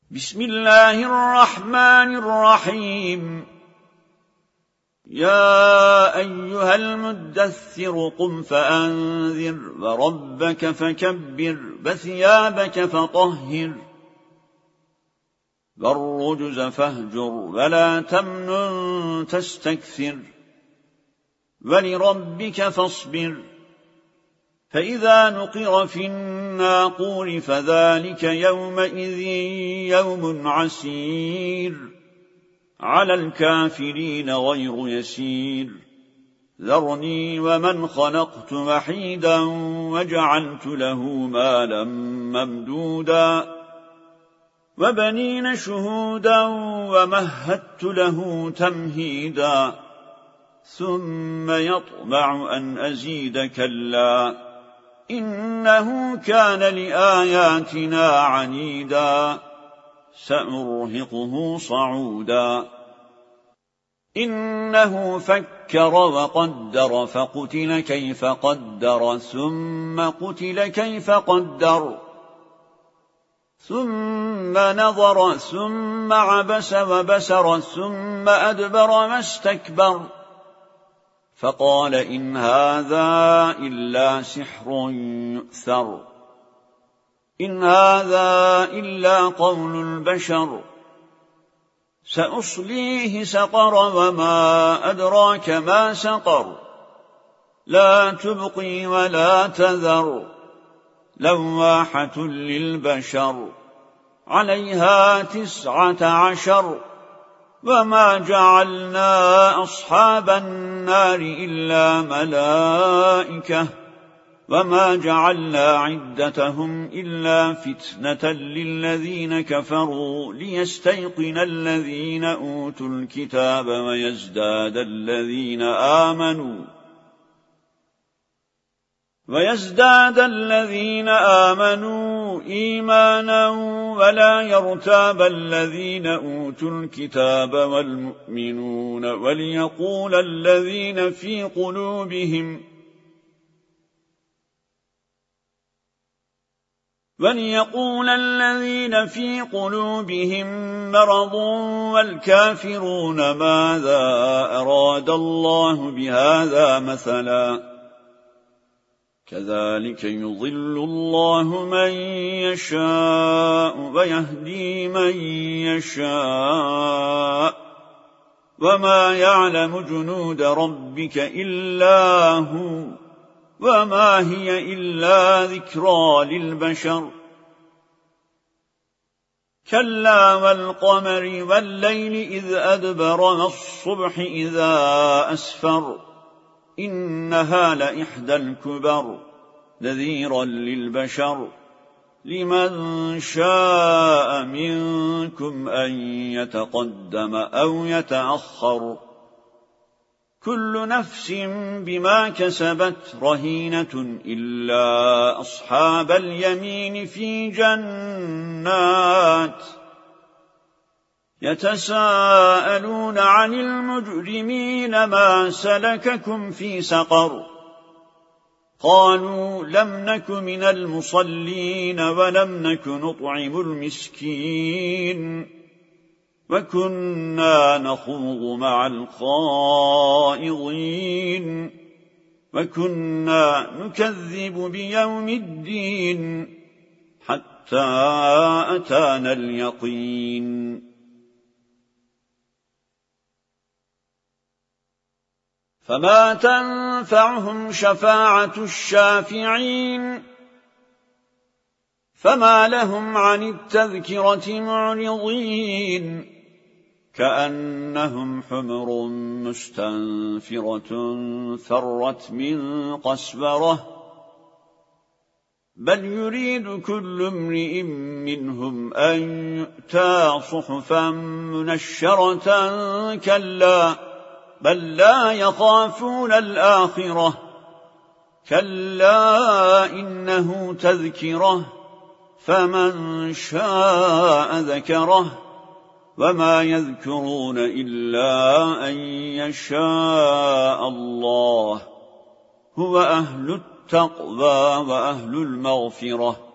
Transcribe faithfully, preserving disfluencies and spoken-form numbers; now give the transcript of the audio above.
بسم الله الرحمن الرحيم يا أيها المدثر قم فأنذر وربك فكبر وثيابك فطهر والرجز فاهجر ولا تمنن تستكثر ولربك فاصبر فإذا نقر في الناقور فذلك يومئذ يوم عسير على الكافرين غير يسير ذرني ومن خلقت وحيدا وجعلت له مالا ممدودا وبنين شهودا ومهدت له تمهيدا ثم يطمع أن أزيد كلا إنه كان لآياتنا عنيدا سأرهقه صعودا إنه فكر وقدر فقتل كيف قدر ثم قتل كيف قدر ثم نظر ثم عبس وبسر ثم أدبر واستكبر فقال إن هذا إلا سحر يؤثر إن هذا إلا قول البشر سأصليه سقر وما أدراك ما سقر لا تبقي ولا تذر لواحة للبشر عليها تسعة عشر وما جعلنا أصحاب النار إلا ملائكة وما جعلنا عدتهم إلا فتنة للذين كفروا ليستيقن الذين أوتوا الكتاب ويزداد الذين آمنوا ويزداد الذين آمنوا إيمانا ولا يرتاب الذين أوتوا الكتاب والمؤمنون وليقول الذين في قلوبهم وليقول الذين في قلوبهم مرض والكافرون ماذا أراد الله بهذا مثلا كذلك يضل الله من يشاء ويهدي من يشاء وما يعلم جنود ربك إلا هو وما هي إلا ذكرى للبشر كلا والقمر والليل إذ أدبر والصبح إذا أسفر إنها لإحدى الكبر نذيرا للبشر لمن شاء منكم أن يتقدم أو يتأخر كل نفس بما كسبت رهينة إلا أصحاب اليمين في جنات يتساءلون عن المجرمين ما سلككم في سقر قالوا لم نك من المصلين ولم نك نطعم المسكين وكنا نخوض مع الخائضين وكنا نكذب بيوم الدين حتى أتانا اليقين فما تنفعهم شفاعة الشافعين فما لهم عن التذكرة معرضين كأنهم حمر مستنفرة فرت من قسورة بل يريد كل امرئ منهم أن يؤتى صحفا منشرة كلا بل لا يخافون الآخرة كلا إنه تذكره فمن شاء ذكره وما يذكرون إلا أن يشاء الله هو أهل التقوى وأهل المغفرة